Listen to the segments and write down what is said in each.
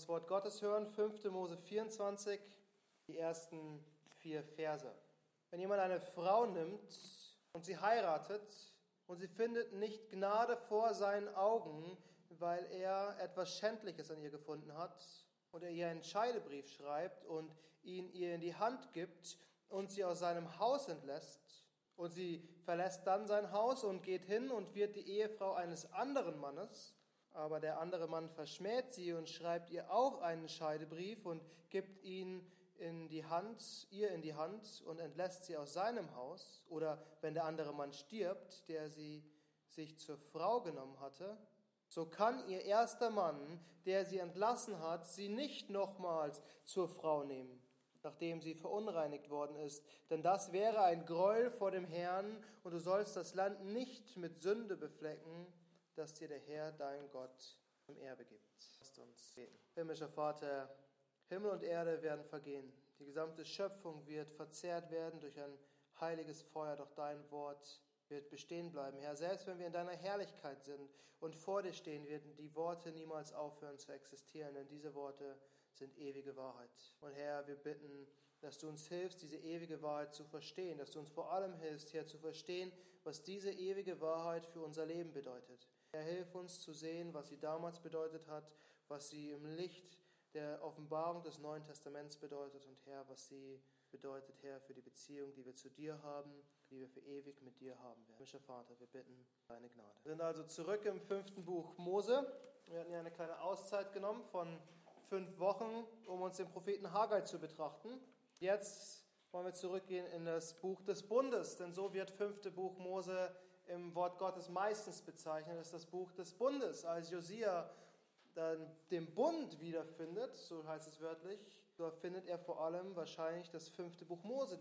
Wort Gottes hören, 5. Mose 24, die ersten 4 Verse. Wenn jemand eine Frau nimmt und sie heiratet und sie findet nicht Gnade vor seinen Augen, weil er etwas Schändliches an ihr gefunden hat und er ihr einen Scheidebrief schreibt und ihn ihr in die Hand gibt und sie aus seinem Haus entlässt und sie verlässt dann sein Haus und geht hin und wird die Ehefrau eines anderen Mannes, aber der andere Mann verschmäht sie und schreibt ihr auch einen Scheidebrief und gibt ihn ihr in die Hand und entlässt sie aus seinem Haus. Oder wenn der andere Mann stirbt, der sie sich zur Frau genommen hatte, so kann ihr erster Mann, der sie entlassen hat, sie nicht nochmals zur Frau nehmen, nachdem sie verunreinigt worden ist. Denn das wäre ein Gräuel vor dem Herrn, und du sollst das Land nicht mit Sünde beflecken, das dir der Herr, dein Gott, zum Erbe gibt. Lasst uns beten. Himmlischer Vater, Himmel und Erde werden vergehen. Die gesamte Schöpfung wird verzehrt werden durch ein heiliges Feuer, doch dein Wort wird bestehen bleiben. Herr, selbst wenn wir in deiner Herrlichkeit sind und vor dir stehen, werden die Worte niemals aufhören zu existieren, denn diese Worte sind ewige Wahrheit. Und Herr, wir bitten, dass du uns hilfst, diese ewige Wahrheit zu verstehen, dass du uns vor allem hilfst, Herr, zu verstehen, was diese ewige Wahrheit für unser Leben bedeutet. Herr, hilf uns zu sehen, was sie damals bedeutet hat, was sie im Licht der Offenbarung des Neuen Testaments bedeutet und Herr, was sie bedeutet, Herr, für die Beziehung, die wir zu dir haben, die wir für ewig mit dir haben werden. Himmlischer Vater, wir bitten deine Gnade. Wir sind also zurück im 5. Buch Mose. Wir hatten ja eine kleine Auszeit genommen von 5 Wochen, um uns den Propheten Haggai zu betrachten. Jetzt wollen wir zurückgehen in das Buch des Bundes, denn so wird 5. Buch Mose im Wort Gottes meistens bezeichnet, das ist das Buch des Bundes. Als Josia dann den Bund wiederfindet, so heißt es wörtlich, so findet er vor allem wahrscheinlich das 5. Buch Mose,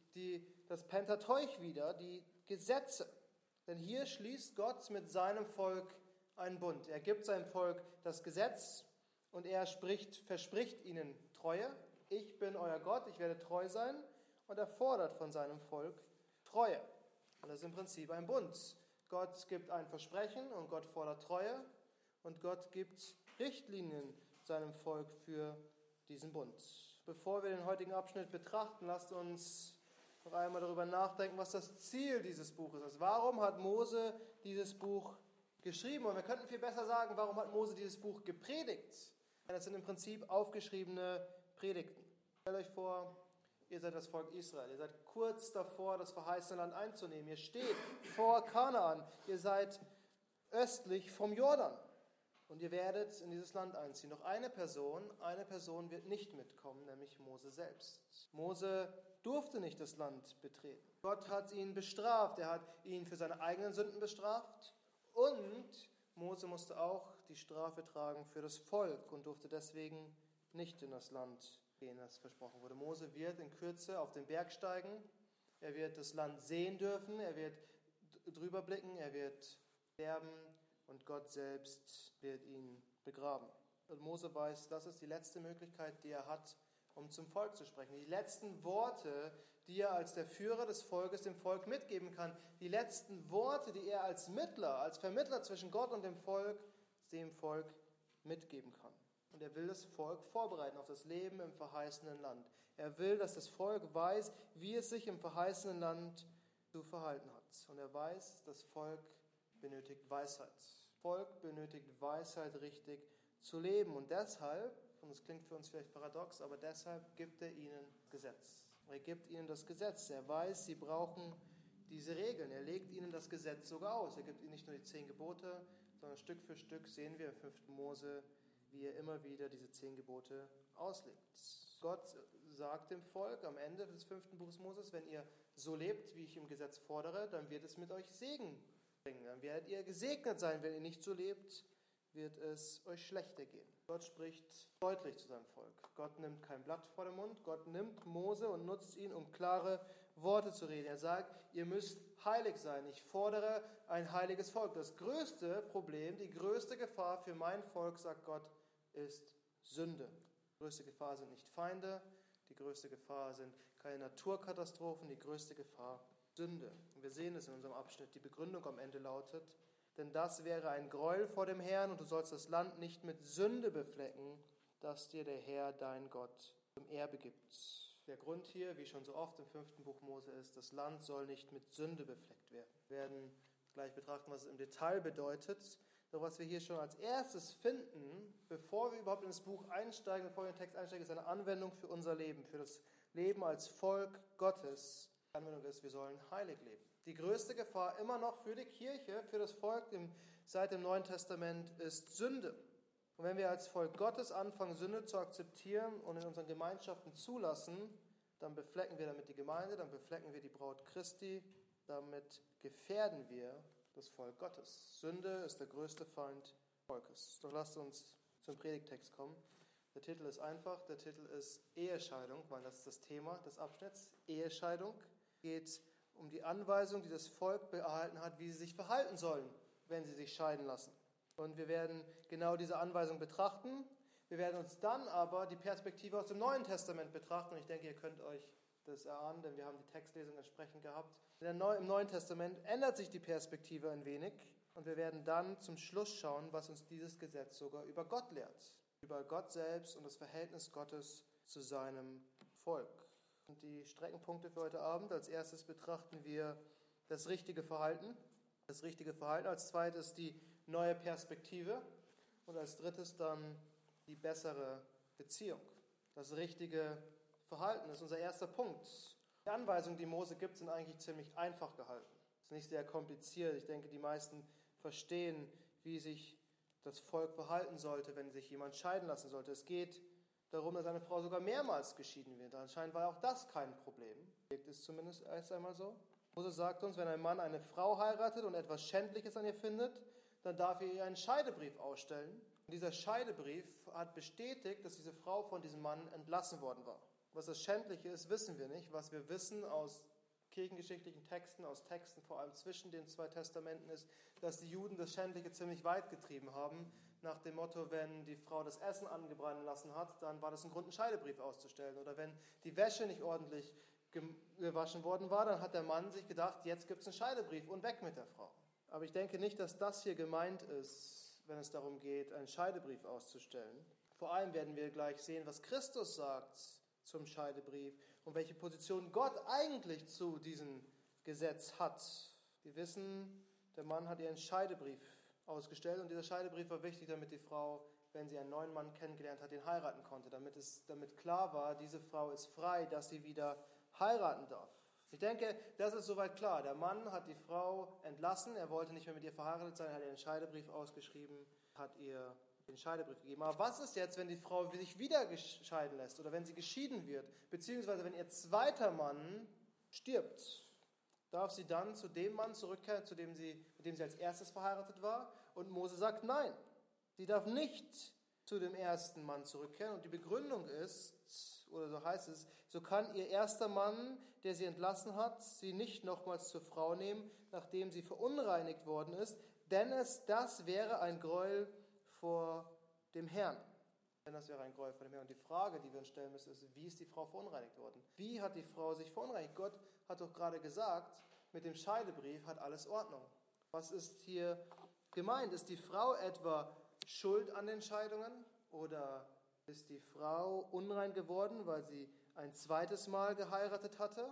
das Pentateuch wieder, die Gesetze. Denn hier schließt Gott mit seinem Volk einen Bund. Er gibt seinem Volk das Gesetz und er verspricht ihnen Treue. Ich bin euer Gott, ich werde treu sein. Und er fordert von seinem Volk Treue. Und das ist im Prinzip ein Bund. Gott gibt ein Versprechen und Gott fordert Treue. Und Gott gibt Richtlinien seinem Volk für diesen Bund. Bevor wir den heutigen Abschnitt betrachten, lasst uns noch einmal darüber nachdenken, was das Ziel dieses Buches ist. Warum hat Mose dieses Buch geschrieben? Und wir könnten viel besser sagen, warum hat Mose dieses Buch gepredigt? Das sind im Prinzip aufgeschriebene Predigten. Stellt euch vor, ihr seid das Volk Israel. Ihr seid kurz davor, das verheißene Land einzunehmen. Ihr steht vor Kanaan. Ihr seid östlich vom Jordan. Und ihr werdet in dieses Land einziehen. Doch eine Person wird nicht mitkommen, nämlich Mose selbst. Mose durfte nicht das Land betreten. Gott hat ihn bestraft. Er hat ihn für seine eigenen Sünden bestraft. Und Mose musste auch die Strafe tragen für das Volk und durfte deswegen nicht in das Land gehen, das versprochen wurde. Mose wird in Kürze auf den Berg steigen. Er wird das Land sehen dürfen. Er wird drüber blicken. Er wird sterben. Und Gott selbst wird ihn begraben. Und Mose weiß, das ist die letzte Möglichkeit, die er hat, um zum Volk zu sprechen. Die letzten Worte, die er als der Führer des Volkes dem Volk mitgeben kann. Die letzten Worte, die er als Vermittler zwischen Gott und dem Volk mitgeben kann. Und er will das Volk vorbereiten auf das Leben im verheißenen Land. Er will, dass das Volk weiß, wie es sich im verheißenen Land zu verhalten hat. Und er weiß, das Volk benötigt Weisheit. Volk benötigt Weisheit, richtig zu leben. Und deshalb, und das klingt für uns vielleicht paradox, aber deshalb gibt er ihnen Gesetz. Er gibt ihnen das Gesetz. Er weiß, sie brauchen diese Regeln. Er legt ihnen das Gesetz sogar aus. Er gibt ihnen nicht nur die 10 Gebote, sondern Stück für Stück sehen wir im 5. Mose, wie er immer wieder diese 10 Gebote auslegt. Gott sagt dem Volk am Ende des 5. Buches Moses, wenn ihr so lebt, wie ich im Gesetz fordere, dann wird es mit euch Segen bringen. Dann werdet ihr gesegnet sein. Wenn ihr nicht so lebt, wird es euch schlechter gehen. Gott spricht deutlich zu seinem Volk. Gott nimmt kein Blatt vor den Mund. Gott nimmt Mose und nutzt ihn, um klare Worte zu reden. Er sagt, ihr müsst heilig sein. Ich fordere ein heiliges Volk. Das größte Problem, die größte Gefahr für mein Volk, sagt Gott, ist Sünde. Die größte Gefahr sind nicht Feinde. Die größte Gefahr sind keine Naturkatastrophen. Die größte Gefahr Sünde. Und wir sehen es in unserem Abschnitt. Die Begründung am Ende lautet, denn das wäre ein Gräuel vor dem Herrn und du sollst das Land nicht mit Sünde beflecken, das dir der Herr, dein Gott, zum Erbe gibt. Der Grund hier, wie schon so oft im 5. Buch Mose ist, das Land soll nicht mit Sünde befleckt werden. Wir werden gleich betrachten, was es im Detail bedeutet. Doch was wir hier schon als erstes finden, bevor wir überhaupt in das Buch einsteigen, bevor wir in den Text einsteigen, ist eine Anwendung für unser Leben, für das Leben als Volk Gottes. Die Anwendung ist, wir sollen heilig leben. Die größte Gefahr immer noch für die Kirche, für das Volk seit dem Neuen Testament ist Sünde. Und wenn wir als Volk Gottes anfangen, Sünde zu akzeptieren und in unseren Gemeinschaften zulassen, dann beflecken wir damit die Gemeinde, dann beflecken wir die Braut Christi, damit gefährden wir das Volk Gottes. Sünde ist der größte Feind des Volkes. Doch lasst uns zum Predigttext kommen. Der Titel ist einfach, der Titel ist Ehescheidung, weil das ist das Thema des Abschnitts. Ehescheidung geht um die Anweisung, die das Volk erhalten hat, wie sie sich verhalten sollen, wenn sie sich scheiden lassen. Und wir werden genau diese Anweisung betrachten. Wir werden uns dann aber die Perspektive aus dem Neuen Testament betrachten. Und ich denke, ihr könnt euch das erahnen, denn wir haben die Textlesung entsprechend gehabt. Im Neuen Testament ändert sich die Perspektive ein wenig. Und wir werden dann zum Schluss schauen, was uns dieses Gesetz sogar über Gott lehrt. Über Gott selbst und das Verhältnis Gottes zu seinem Volk. Und die Streckenpunkte für heute Abend. Als erstes betrachten wir das richtige Verhalten. Das richtige Verhalten. Als zweites die neue Perspektive. Und als drittes dann die bessere Beziehung. Das richtige Verhalten ist unser erster Punkt. Die Anweisungen, die Mose gibt, sind eigentlich ziemlich einfach gehalten. Es ist nicht sehr kompliziert. Ich denke, die meisten verstehen, wie sich das Volk verhalten sollte, wenn sich jemand scheiden lassen sollte. Es geht darum, dass eine Frau sogar mehrmals geschieden wird. Anscheinend war auch das kein Problem. Wirkt es zumindest erst einmal so. Mose sagt uns, wenn ein Mann eine Frau heiratet und etwas Schändliches an ihr findet, dann darf er ihr einen Scheidebrief ausstellen. Und dieser Scheidebrief hat bestätigt, dass diese Frau von diesem Mann entlassen worden war. Was das Schändliche ist, wissen wir nicht. Was wir wissen aus kirchengeschichtlichen Texten, aus Texten vor allem zwischen den zwei Testamenten ist, dass die Juden das Schändliche ziemlich weit getrieben haben. Nach dem Motto, wenn die Frau das Essen angebrannt lassen hat, dann war das ein Grund, einen Scheidebrief auszustellen. Oder wenn die Wäsche nicht ordentlich gewaschen worden war, dann hat der Mann sich gedacht, jetzt gibt es einen Scheidebrief und weg mit der Frau. Aber ich denke nicht, dass das hier gemeint ist, wenn es darum geht, einen Scheidebrief auszustellen. Vor allem werden wir gleich sehen, was Christus sagt zum Scheidebrief und welche Position Gott eigentlich zu diesem Gesetz hat. Wir wissen, der Mann hat ihr einen Scheidebrief ausgestellt und dieser Scheidebrief war wichtig, damit die Frau, wenn sie einen neuen Mann kennengelernt hat, ihn heiraten konnte, damit klar war, diese Frau ist frei, dass sie wieder heiraten darf. Ich denke, das ist soweit klar. Der Mann hat die Frau entlassen, er wollte nicht mehr mit ihr verheiratet sein, hat ihr einen Scheidebrief ausgeschrieben, hat ihr den Scheidebrief gegeben. Aber was ist jetzt, wenn die Frau sich wieder scheiden lässt oder wenn sie geschieden wird, beziehungsweise wenn ihr zweiter Mann stirbt? Darf sie dann zu dem Mann zurückkehren, mit dem sie als erstes verheiratet war? Und Mose sagt nein, sie darf nicht zu dem ersten Mann zurückkehren. Und die Begründung ist, oder so heißt es, so kann ihr erster Mann, der sie entlassen hat, sie nicht nochmals zur Frau nehmen, nachdem sie verunreinigt worden ist, denn das wäre ein Gräuel vor dem Herrn. Denn das wäre ein Gräuel vor dem Herrn. Und die Frage, die wir uns stellen müssen, ist, wie ist die Frau verunreinigt worden? Wie hat die Frau sich verunreinigt? Gott hat doch gerade gesagt, mit dem Scheidebrief hat alles Ordnung. Was ist hier gemeint? Ist die Frau etwa schuld an den Scheidungen? Oder ist die Frau unrein geworden, weil sie ein zweites Mal geheiratet hatte?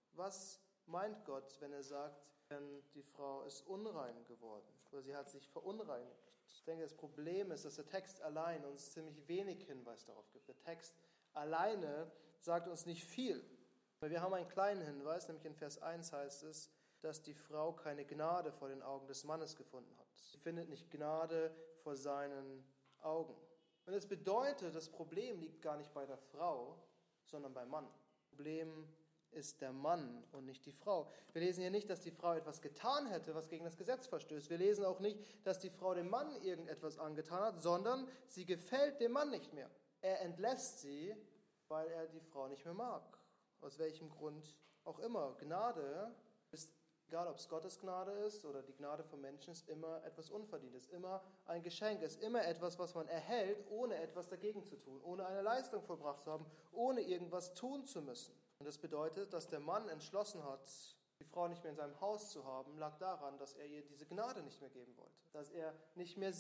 Was meint Gott, wenn er sagt, denn die Frau ist unrein geworden oder sie hat sich verunreinigt? Ich denke, das Problem ist, dass der Text allein uns ziemlich wenig Hinweis darauf gibt. Der Text alleine sagt uns nicht viel. Weil wir haben einen kleinen Hinweis, nämlich in Vers 1 heißt es, dass die Frau keine Gnade vor den Augen des Mannes gefunden hat. Sie findet nicht Gnade vor seinen Augen. Und das bedeutet, das Problem liegt gar nicht bei der Frau, sondern beim Mann. Das Problem ist der Mann und nicht die Frau. Wir lesen hier nicht, dass die Frau etwas getan hätte, was gegen das Gesetz verstößt. Wir lesen auch nicht, dass die Frau dem Mann irgendetwas angetan hat, sondern sie gefällt dem Mann nicht mehr. Er entlässt sie, weil er die Frau nicht mehr mag. Aus welchem Grund auch immer. Gnade ist, egal ob es Gottes Gnade ist oder die Gnade von Menschen, ist immer etwas Unverdientes, immer ein Geschenk, ist immer etwas, was man erhält, ohne etwas dagegen zu tun, ohne eine Leistung vollbracht zu haben, ohne irgendwas tun zu müssen. Und das bedeutet, dass der Mann entschlossen hat, die Frau nicht mehr in seinem Haus zu haben, lag daran, dass er ihr diese Gnade nicht mehr geben wollte. Dass er nicht mehr sie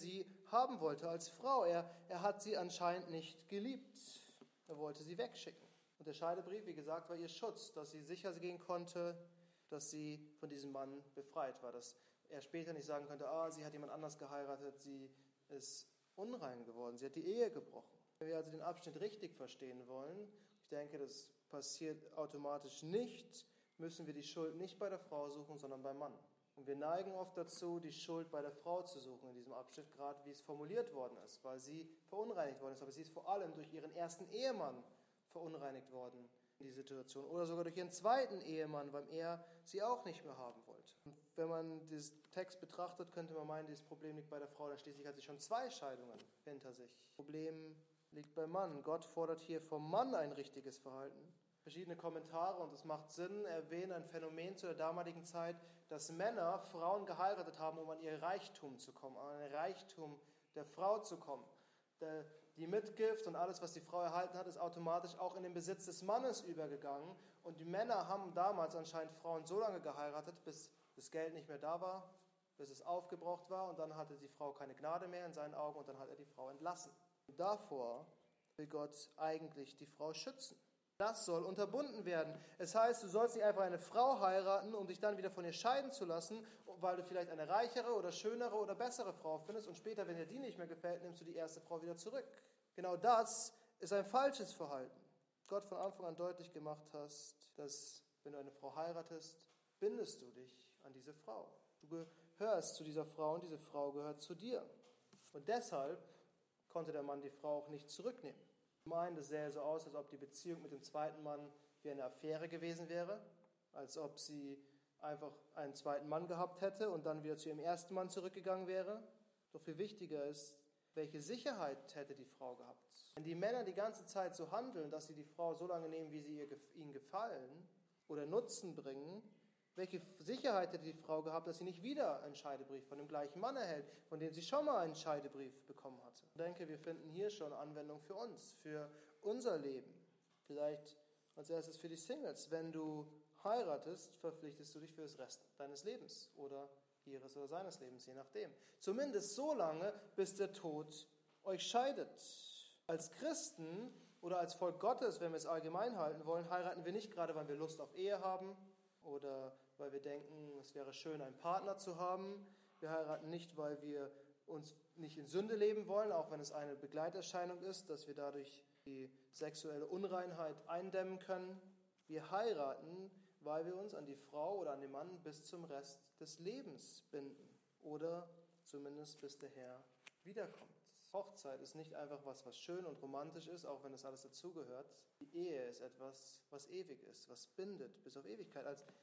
haben wollte als Frau. Er hat sie anscheinend nicht geliebt. Er wollte sie wegschicken. Und der Scheidebrief, wie gesagt, war ihr Schutz, dass sie sicher gehen konnte, dass sie von diesem Mann befreit war. Dass er später nicht sagen könnte, sie hat jemand anders geheiratet, sie ist unrein geworden, sie hat die Ehe gebrochen. Wenn wir also den Abschnitt richtig verstehen wollen, ich denke, das passiert automatisch nicht, müssen wir die Schuld nicht bei der Frau suchen, sondern beim Mann. Und wir neigen oft dazu, die Schuld bei der Frau zu suchen in diesem Abschnitt, gerade wie es formuliert worden ist, weil sie verunreinigt worden ist. Aber sie ist vor allem durch ihren ersten Ehemann verunreinigt worden in die Situation. Oder sogar durch ihren zweiten Ehemann, weil er sie auch nicht mehr haben wollte. Und wenn man diesen Text betrachtet, könnte man meinen, dieses Problem liegt bei der Frau. Denn schließlich hat sie schon 2 Scheidungen hinter sich. Das Problem liegt beim Mann. Gott fordert hier vom Mann ein richtiges Verhalten. Verschiedene Kommentare, und es macht Sinn, erwähnen ein Phänomen zu der damaligen Zeit, dass Männer Frauen geheiratet haben, um an ihr Reichtum zu kommen, an den Reichtum der Frau zu kommen. Die Mitgift und alles, was die Frau erhalten hat, ist automatisch auch in den Besitz des Mannes übergegangen. Und die Männer haben damals anscheinend Frauen so lange geheiratet, bis das Geld nicht mehr da war, bis es aufgebraucht war. Und dann hatte die Frau keine Gnade mehr in seinen Augen und dann hat er die Frau entlassen. Und davor will Gott eigentlich die Frau schützen. Das soll unterbunden werden. Es heißt, du sollst nicht einfach eine Frau heiraten, um dich dann wieder von ihr scheiden zu lassen, weil du vielleicht eine reichere oder schönere oder bessere Frau findest und später, wenn dir die nicht mehr gefällt, nimmst du die erste Frau wieder zurück. Genau das ist ein falsches Verhalten. Gott von Anfang an deutlich gemacht hast, dass wenn du eine Frau heiratest, bindest du dich an diese Frau. Du gehörst zu dieser Frau und diese Frau gehört zu dir. Und deshalb konnte der Mann die Frau auch nicht zurücknehmen. Zum einen, das sähe so aus, als ob die Beziehung mit dem zweiten Mann wie eine Affäre gewesen wäre, als ob sie einfach einen zweiten Mann gehabt hätte und dann wieder zu ihrem ersten Mann zurückgegangen wäre. Doch viel wichtiger ist, welche Sicherheit hätte die Frau gehabt? Wenn die Männer die ganze Zeit so handeln, dass sie die Frau so lange nehmen, wie sie ihnen gefallen oder Nutzen bringen, welche Sicherheit hätte die Frau gehabt, dass sie nicht wieder einen Scheidebrief von dem gleichen Mann erhält, von dem sie schon mal einen Scheidebrief bekommen hatte? Ich denke, wir finden hier schon Anwendung für uns, für unser Leben. Vielleicht als erstes für die Singles. Wenn du heiratest, verpflichtest du dich für den Rest deines Lebens oder ihres oder seines Lebens, je nachdem. Zumindest so lange, bis der Tod euch scheidet. Als Christen oder als Volk Gottes, wenn wir es allgemein halten wollen, heiraten wir nicht gerade, weil wir Lust auf Ehe haben oder weil wir denken, es wäre schön, einen Partner zu haben. Wir heiraten nicht, weil wir uns nicht in Sünde leben wollen, auch wenn es eine Begleiterscheinung ist, dass wir dadurch die sexuelle Unreinheit eindämmen können. Wir heiraten, weil wir uns an die Frau oder an den Mann bis zum Rest des Lebens binden oder zumindest bis der Herr wiederkommt. Hochzeit ist nicht einfach was schön und romantisch ist, auch wenn das alles dazugehört. Die Ehe ist etwas, was ewig ist, was bindet bis auf Ewigkeit.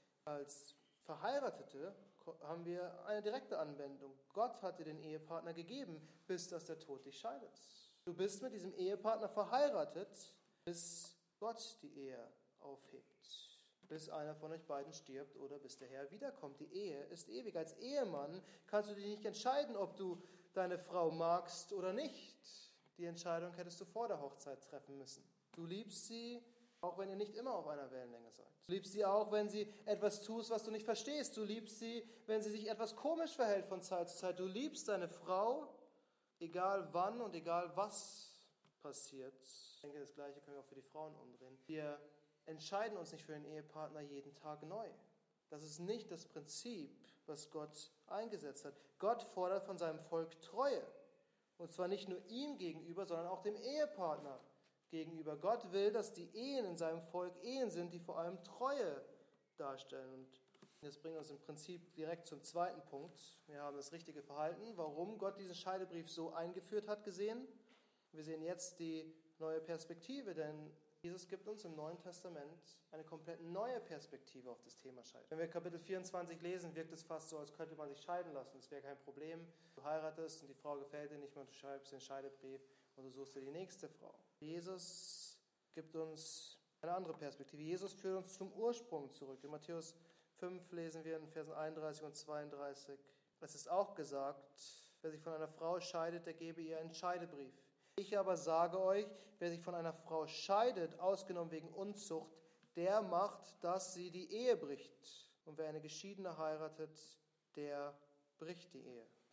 Als Verheiratete haben wir eine direkte Anwendung. Gott hat dir den Ehepartner gegeben, bis dass der Tod dich scheidet. Du bist mit diesem Ehepartner verheiratet, bis Gott die Ehe aufhebt. Bis einer von euch beiden stirbt oder bis der Herr wiederkommt. Die Ehe ist ewig. Als Ehemann kannst du dich nicht entscheiden, ob du deine Frau magst oder nicht. Die Entscheidung hättest du vor der Hochzeit treffen müssen. Du liebst sie, auch wenn ihr nicht immer auf einer Wellenlänge seid. Du liebst sie auch, wenn sie etwas tust, was du nicht verstehst. Du liebst sie, wenn sie sich etwas komisch verhält von Zeit zu Zeit. Du liebst deine Frau, egal wann und egal was passiert. Ich denke, das Gleiche können wir auch für die Frauen umdrehen. Wir entscheiden uns nicht für den Ehepartner jeden Tag neu. Das ist nicht das Prinzip, was Gott eingesetzt hat. Gott fordert von seinem Volk Treue. Und zwar nicht nur ihm gegenüber, sondern auch dem Ehepartner gegenüber. Gott will, dass die Ehen in seinem Volk Ehen sind, die vor allem Treue darstellen. Und das bringt uns im Prinzip direkt zum zweiten Punkt. Wir haben das richtige Verhalten, warum Gott diesen Scheidebrief so eingeführt hat, gesehen. Wir sehen jetzt die neue Perspektive, denn Jesus gibt uns im Neuen Testament eine komplett neue Perspektive auf das Thema Scheidung. Wenn wir Kapitel 24 lesen, wirkt es fast so, als könnte man sich scheiden lassen. Das wäre kein Problem. Du heiratest und die Frau gefällt dir nicht mehr, du schreibst den Scheidebrief und du suchst dir die nächste Frau. Jesus gibt uns eine andere Perspektive. Jesus führt uns zum Ursprung zurück. In Matthäus 5 lesen wir in Versen 31 und 32. Es ist auch gesagt, wer sich von einer Frau scheidet, der gebe ihr einen Scheidebrief. Ich aber sage euch, wer sich von einer Frau scheidet, ausgenommen wegen Unzucht, der macht, dass sie die Ehe bricht. Und wer eine Geschiedene heiratet, der bricht die Ehe.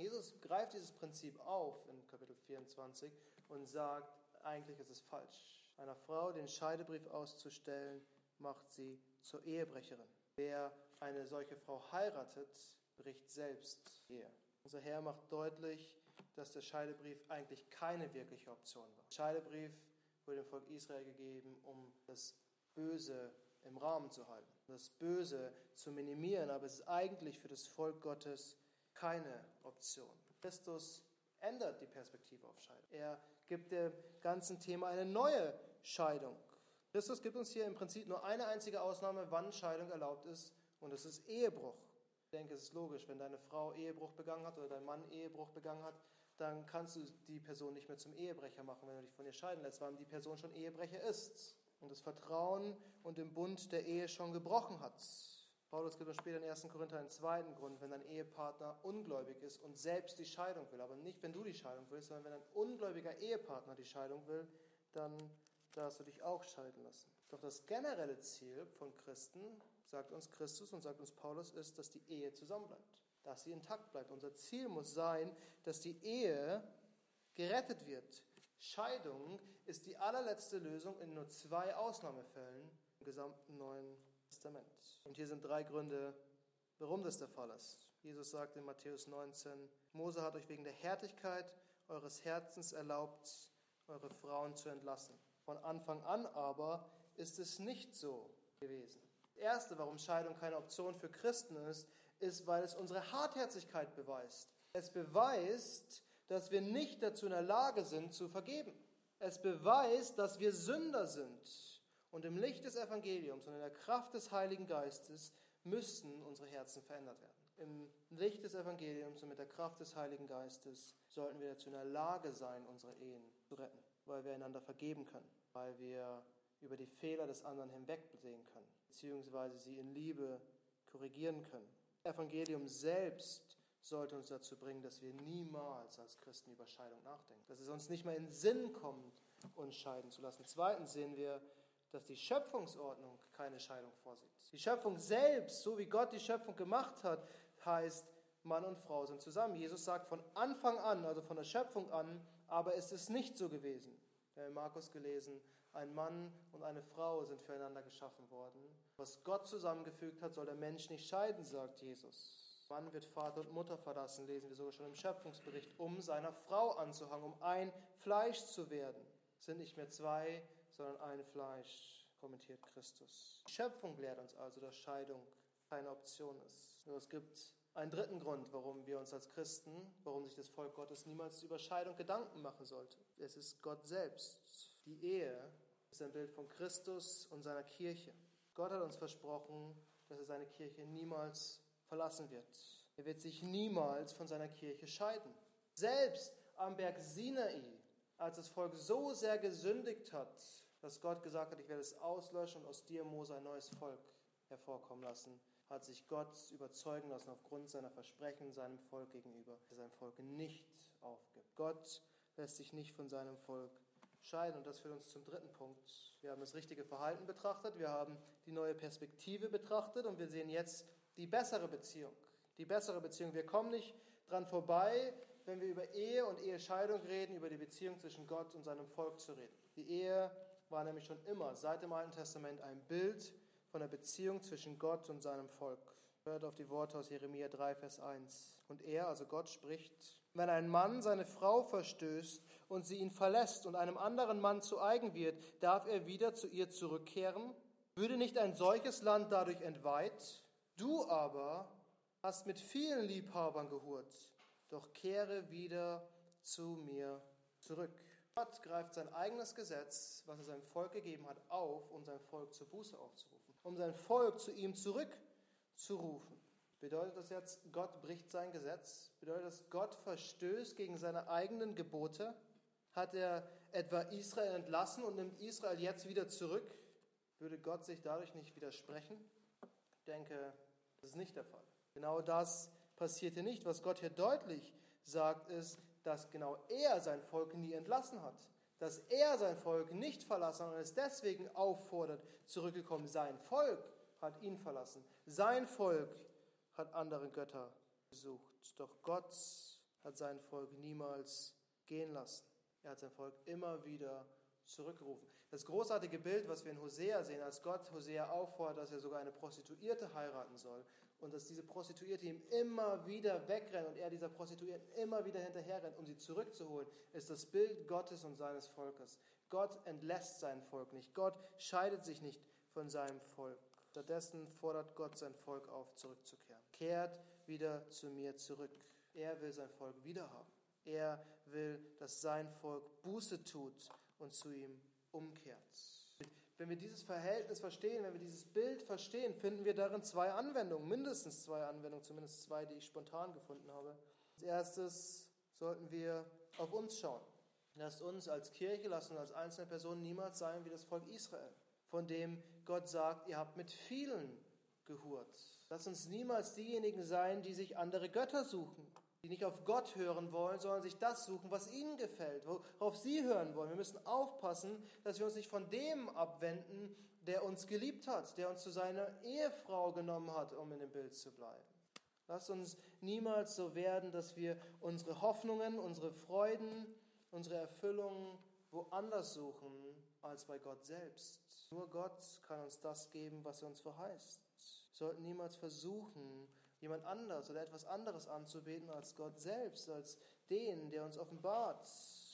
Jesus greift dieses Prinzip auf in Kapitel 24 und sagt, eigentlich ist es falsch. Einer Frau den Scheidebrief auszustellen, macht sie zur Ehebrecherin. Wer eine solche Frau heiratet, bricht selbst Ehe. Unser Herr macht deutlich, dass der Scheidebrief eigentlich keine wirkliche Option war. Der Scheidebrief wurde dem Volk Israel gegeben, um das Böse im Rahmen zu halten, das Böse zu minimieren, aber es ist eigentlich für das Volk Gottes keine Option. Christus ändert die Perspektive auf Scheidung. Er gibt dem ganzen Thema eine neue Scheidung. Christus gibt uns hier im Prinzip nur eine einzige Ausnahme, wann Scheidung erlaubt ist, und das ist Ehebruch. Ich denke, es ist logisch, wenn deine Frau Ehebruch begangen hat oder dein Mann Ehebruch begangen hat, dann kannst du die Person nicht mehr zum Ehebrecher machen, wenn du dich von ihr scheiden lässt, weil die Person schon Ehebrecher ist und das Vertrauen und den Bund der Ehe schon gebrochen hat. Paulus gibt uns später in 1. Korinther einen zweiten Grund, wenn dein Ehepartner ungläubig ist und selbst die Scheidung will, aber nicht, wenn du die Scheidung willst, sondern wenn ein ungläubiger Ehepartner die Scheidung will, dann darfst du dich auch scheiden lassen. Doch das generelle Ziel von Christen, sagt uns Christus und sagt uns Paulus, ist, dass die Ehe zusammenbleibt, dass sie intakt bleibt. Unser Ziel muss sein, dass die Ehe gerettet wird. Scheidung ist die allerletzte Lösung in nur 2 Ausnahmefällen im gesamten Neuen Testament. Und hier sind 3 Gründe, warum das der Fall ist. Jesus sagt in Matthäus 19, Mose hat euch wegen der Härtigkeit eures Herzens erlaubt, eure Frauen zu entlassen. Von Anfang an aber ist es nicht so gewesen. Das Erste, warum Scheidung keine Option für Christen ist, weil es unsere Hartherzigkeit beweist. Es beweist, dass wir nicht dazu in der Lage sind, zu vergeben. Es beweist, dass wir Sünder sind. Und im Licht des Evangeliums und in der Kraft des Heiligen Geistes müssen unsere Herzen verändert werden. Im Licht des Evangeliums und mit der Kraft des Heiligen Geistes sollten wir dazu in der Lage sein, unsere Ehen zu retten, weil wir einander vergeben können, weil wir über die Fehler des anderen hinwegsehen können, beziehungsweise sie in Liebe korrigieren können. Das Evangelium selbst sollte uns dazu bringen, dass wir niemals als Christen über Scheidung nachdenken, dass es uns nicht mehr in den Sinn kommt, uns scheiden zu lassen. Zweitens sehen wir, dass die Schöpfungsordnung keine Scheidung vorsieht. Die Schöpfung selbst, so wie Gott die Schöpfung gemacht hat, heißt, Mann und Frau sind zusammen. Jesus sagt von Anfang an, also von der Schöpfung an, aber es ist nicht so gewesen. Wir haben in Markus gelesen, ein Mann und eine Frau sind füreinander geschaffen worden. Was Gott zusammengefügt hat, soll der Mensch nicht scheiden, sagt Jesus. Mann wird Vater und Mutter verlassen, lesen wir sogar schon im Schöpfungsbericht, um seiner Frau anzuhangen, um ein Fleisch zu werden. Es sind nicht mehr 2, sondern ein Fleisch, kommentiert Christus. Die Schöpfung lehrt uns also, dass Scheidung keine Option ist. Nur es gibt einen dritten Grund, warum wir uns als Christen, warum sich das Volk Gottes niemals über Scheidung Gedanken machen sollte. Es ist Gott selbst. Die Ehe ist ein Bild von Christus und seiner Kirche. Gott hat uns versprochen, dass er seine Kirche niemals verlassen wird. Er wird sich niemals von seiner Kirche scheiden. Selbst am Berg Sinai, als das Volk so sehr gesündigt hat, dass Gott gesagt hat, ich werde es auslöschen und aus dir, Mose, ein neues Volk hervorkommen lassen, hat sich Gott überzeugen lassen aufgrund seiner Versprechen seinem Volk gegenüber, dass er sein Volk nicht aufgibt. Gott lässt sich nicht von seinem Volk scheiden. Und das führt uns zum dritten Punkt. Wir haben das richtige Verhalten betrachtet, wir haben die neue Perspektive betrachtet und wir sehen jetzt die bessere Beziehung. Die bessere Beziehung. Wir kommen nicht dran vorbei, wenn wir über Ehe und Ehescheidung reden, über die Beziehung zwischen Gott und seinem Volk zu reden. Die Ehe war nämlich schon immer, seit dem Alten Testament, ein Bild von der Beziehung zwischen Gott und seinem Volk. Hört auf die Worte aus Jeremia 3, Vers 1. Und er, also Gott, spricht, wenn ein Mann seine Frau verstößt und sie ihn verlässt und einem anderen Mann zu eigen wird, darf er wieder zu ihr zurückkehren? Würde nicht ein solches Land dadurch entweiht? Du aber hast mit vielen Liebhabern gehurt, doch kehre wieder zu mir zurück. Gott greift sein eigenes Gesetz, was er seinem Volk gegeben hat, auf, um sein Volk zur Buße aufzurufen, um sein Volk zu ihm zurückzurufen. Bedeutet das jetzt, Gott bricht sein Gesetz? Bedeutet das, Gott verstößt gegen seine eigenen Gebote? Hat er etwa Israel entlassen und nimmt Israel jetzt wieder zurück? Würde Gott sich dadurch nicht widersprechen? Ich denke, das ist nicht der Fall. Genau das passiert hier nicht. Was Gott hier deutlich sagt, ist, dass genau er sein Volk nie entlassen hat. Dass er sein Volk nicht verlassen hat und es deswegen auffordert, zurückgekommen. Sein Volk hat ihn verlassen. Sein Volk hat andere Götter gesucht. Doch Gott hat sein Volk niemals gehen lassen. Er hat sein Volk immer wieder zurückgerufen. Das großartige Bild, was wir in Hosea sehen, als Gott Hosea auffordert, dass er sogar eine Prostituierte heiraten soll und dass diese Prostituierte ihm immer wieder wegrennt und er dieser Prostituierten immer wieder hinterherrennt, um sie zurückzuholen, ist das Bild Gottes und seines Volkes. Gott entlässt sein Volk nicht. Gott scheidet sich nicht von seinem Volk. Stattdessen fordert Gott sein Volk auf, zurückzukehren. Kehrt wieder zu mir zurück. Er will sein Volk wiederhaben. Er will, dass sein Volk Buße tut und zu ihm umkehrt. Wenn wir dieses Verhältnis verstehen, wenn wir dieses Bild verstehen, finden wir darin zwei Anwendungen, mindestens zwei Anwendungen, zumindest zwei, die ich spontan gefunden habe. Als erstes sollten wir auf uns schauen. Lasst uns als Kirche, lasst uns als einzelne Personen niemals sein wie das Volk Israel, von dem Gott sagt, ihr habt mit vielen gehurt. Lasst uns niemals diejenigen sein, die sich andere Götter suchen, die nicht auf Gott hören wollen, sondern sich das suchen, was ihnen gefällt, worauf sie hören wollen. Wir müssen aufpassen, dass wir uns nicht von dem abwenden, der uns geliebt hat, der uns zu seiner Ehefrau genommen hat, um in dem Bild zu bleiben. Lasst uns niemals so werden, dass wir unsere Hoffnungen, unsere Freuden, unsere Erfüllungen woanders suchen als bei Gott selbst. Nur Gott kann uns das geben, was er uns verheißt. Wir sollten niemals versuchen, jemand anders oder etwas anderes anzubeten als Gott selbst, als den, der uns offenbart.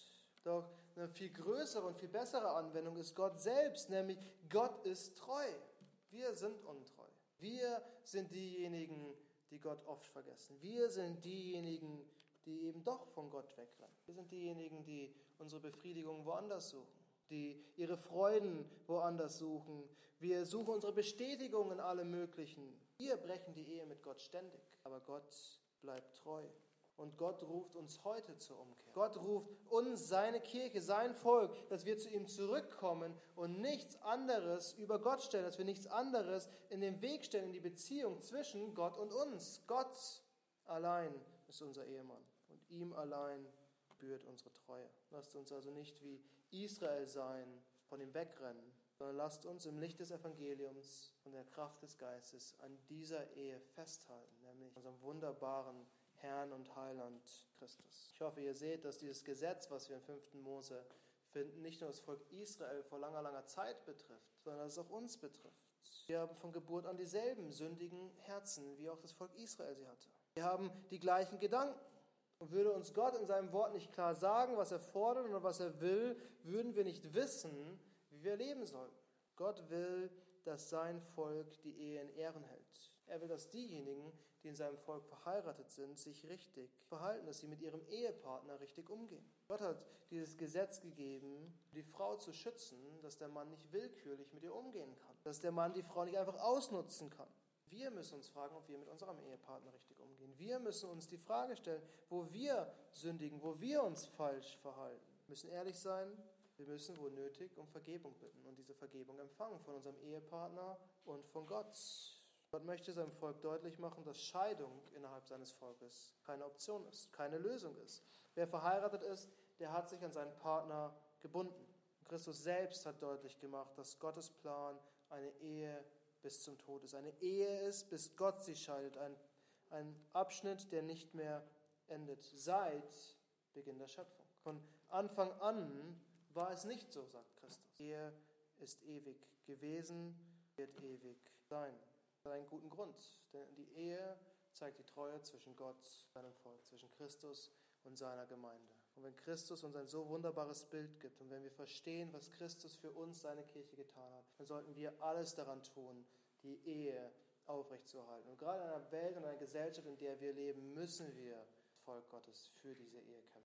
Doch eine viel größere und viel bessere Anwendung ist Gott selbst, nämlich Gott ist treu. Wir sind untreu. Wir sind diejenigen, die Gott oft vergessen. Wir sind diejenigen, die eben doch von Gott wegrennen. Wir sind diejenigen, die unsere Befriedigung woanders suchen, die ihre Freuden woanders suchen. Wir suchen unsere Bestätigung in allem Möglichen. Wir brechen die Ehe mit Gott ständig, aber Gott bleibt treu. Und Gott ruft uns heute zur Umkehr. Gott ruft uns, seine Kirche, sein Volk, dass wir zu ihm zurückkommen und nichts anderes über Gott stellen, dass wir nichts anderes in den Weg stellen, in die Beziehung zwischen Gott und uns. Gott allein ist unser Ehemann und ihm allein gebührt unsere Treue. Lasst uns also nicht wie Israel sein, von ihm wegrennen, sondern lasst uns im Licht des Evangeliums und der Kraft des Geistes an dieser Ehe festhalten, nämlich unserem wunderbaren Herrn und Heiland Christus. Ich hoffe, ihr seht, dass dieses Gesetz, was wir im 5. Mose finden, nicht nur das Volk Israel vor langer, langer Zeit betrifft, sondern dass es auch uns betrifft. Wir haben von Geburt an dieselben sündigen Herzen, wie auch das Volk Israel sie hatte. Wir haben die gleichen Gedanken. Und würde uns Gott in seinem Wort nicht klar sagen, was er fordert und was er will, würden wir nicht wissen, wie wir leben sollen. Gott will, dass sein Volk die Ehe in Ehren hält. Er will, dass diejenigen, die in seinem Volk verheiratet sind, sich richtig verhalten, dass sie mit ihrem Ehepartner richtig umgehen. Gott hat dieses Gesetz gegeben, um die Frau zu schützen, dass der Mann nicht willkürlich mit ihr umgehen kann, dass der Mann die Frau nicht einfach ausnutzen kann. Wir müssen uns fragen, ob wir mit unserem Ehepartner richtig umgehen. Wir müssen uns die Frage stellen, wo wir sündigen, wo wir uns falsch verhalten. Wir müssen ehrlich sein, wir müssen, wo nötig, um Vergebung bitten und diese Vergebung empfangen von unserem Ehepartner und von Gott. Gott möchte seinem Volk deutlich machen, dass Scheidung innerhalb seines Volkes keine Option ist, keine Lösung ist. Wer verheiratet ist, der hat sich an seinen Partner gebunden. Christus selbst hat deutlich gemacht, dass Gottes Plan eine Ehe bis zum Tod ist. Eine Ehe ist, bis Gott sie scheidet. Ein Abschnitt, der nicht mehr endet, seit Beginn der Schöpfung. Von Anfang an war es nicht so, sagt Christus. Ehe ist ewig gewesen, wird ewig sein. Das hat einen guten Grund, denn die Ehe zeigt die Treue zwischen Gott und seinem Volk, zwischen Christus und seiner Gemeinde. Und wenn Christus uns ein so wunderbares Bild gibt und wenn wir verstehen, was Christus für uns, seine Kirche, getan hat, dann sollten wir alles daran tun, die Ehe aufrechtzuerhalten. Und gerade in einer Welt und einer Gesellschaft, in der wir leben, müssen wir, das Volk Gottes, für diese Ehe kämpfen.